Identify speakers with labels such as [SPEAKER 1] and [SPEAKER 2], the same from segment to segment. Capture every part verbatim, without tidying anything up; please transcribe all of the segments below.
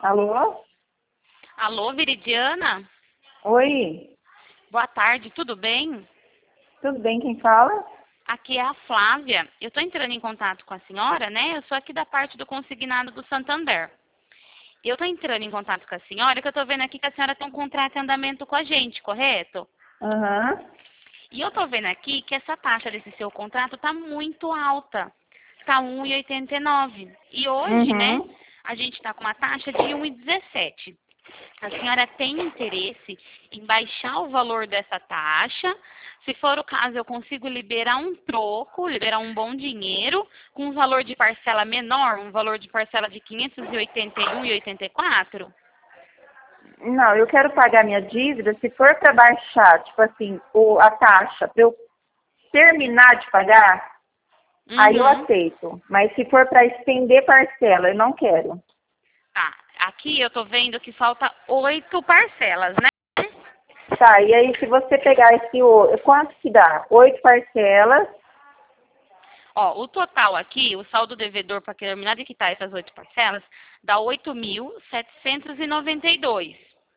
[SPEAKER 1] Alô?
[SPEAKER 2] Alô, Viridiana?
[SPEAKER 1] Oi,
[SPEAKER 2] Boa tarde, tudo bem?
[SPEAKER 1] tudo bem? Quem fala?
[SPEAKER 2] Aqui é a Flávia. Eu estou entrando em contato com a senhora, né? Eu sou aqui da parte do consignado do Santander. Eu estou entrando em contato com a senhora, que eu estou vendo aqui que a senhora tem um contrato em andamento com a gente, correto?
[SPEAKER 1] Aham.
[SPEAKER 2] E eu estou vendo aqui que essa taxa desse seu contrato está muito alta. Está um vírgula oitenta e nove. E hoje, né,
[SPEAKER 1] Uhum.
[SPEAKER 2] a gente está com uma taxa de um vírgula dezessete. A senhora tem interesse em baixar o valor dessa taxa? Se for o caso, eu consigo liberar um troco, liberar um bom dinheiro, com um valor de parcela menor, um valor de parcela de quinhentos e oitenta e um reais e oitenta e quatro centavos?
[SPEAKER 1] Não, eu quero pagar minha dívida. Se for para baixar, tipo assim, o, a taxa, para eu terminar de pagar, aí eu
[SPEAKER 2] Uhum.
[SPEAKER 1] aceito. Mas se for para estender parcela, eu não quero.
[SPEAKER 2] Tá. Aqui eu tô vendo que falta oito parcelas, né?
[SPEAKER 1] Tá, e aí se você pegar esse, o- quanto que dá? Oito parcelas.
[SPEAKER 2] Ó, o total aqui, o saldo devedor para terminar de quitar essas oito parcelas, dá oito mil setecentos e noventa e dois.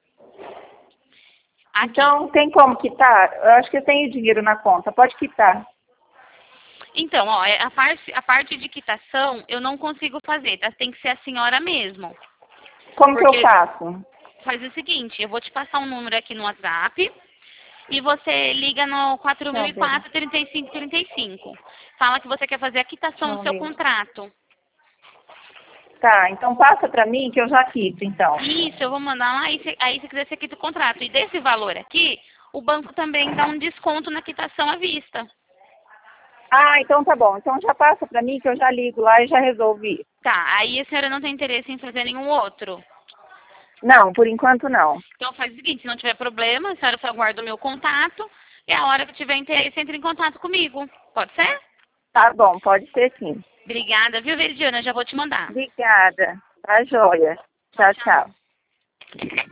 [SPEAKER 2] Aqui.
[SPEAKER 1] Então, tem como quitar? Eu acho que eu tenho dinheiro na conta. Pode quitar.
[SPEAKER 2] Então, ó, é a parte, a parte de quitação eu não consigo fazer, tá? Tem que ser a senhora mesmo.
[SPEAKER 1] Como que eu
[SPEAKER 2] Porque
[SPEAKER 1] faço?
[SPEAKER 2] faz o seguinte, eu vou te passar um número aqui no WhatsApp e você liga no quatro mil
[SPEAKER 1] Não,
[SPEAKER 2] e
[SPEAKER 1] pera.
[SPEAKER 2] quatro, trinta e cinco, trinta e cinco. Fala que você quer fazer a quitação do
[SPEAKER 1] Não,
[SPEAKER 2] seu
[SPEAKER 1] lembro.
[SPEAKER 2] contrato.
[SPEAKER 1] Tá, então passa para mim que eu já quito, então.
[SPEAKER 2] Isso, eu vou mandar lá, aí, se- aí se quiser você quita o contrato. E desse valor aqui, o banco também dá um desconto na quitação à vista.
[SPEAKER 1] Ah, então tá bom. Então já passa para mim que eu já ligo lá e já resolvi.
[SPEAKER 2] Tá, aí a senhora não tem interesse em fazer nenhum outro.
[SPEAKER 1] Não, por enquanto não.
[SPEAKER 2] Então faz o seguinte, se não tiver problema, a senhora só guarda o meu contato e a hora que tiver interesse, entre em contato comigo. Pode ser?
[SPEAKER 1] Tá bom, pode ser sim.
[SPEAKER 2] Obrigada, viu, Veridiana? Já vou te mandar.
[SPEAKER 1] Obrigada. Tá joia.
[SPEAKER 2] Tchau,
[SPEAKER 1] Tchau,
[SPEAKER 2] tchau.
[SPEAKER 1] tchau.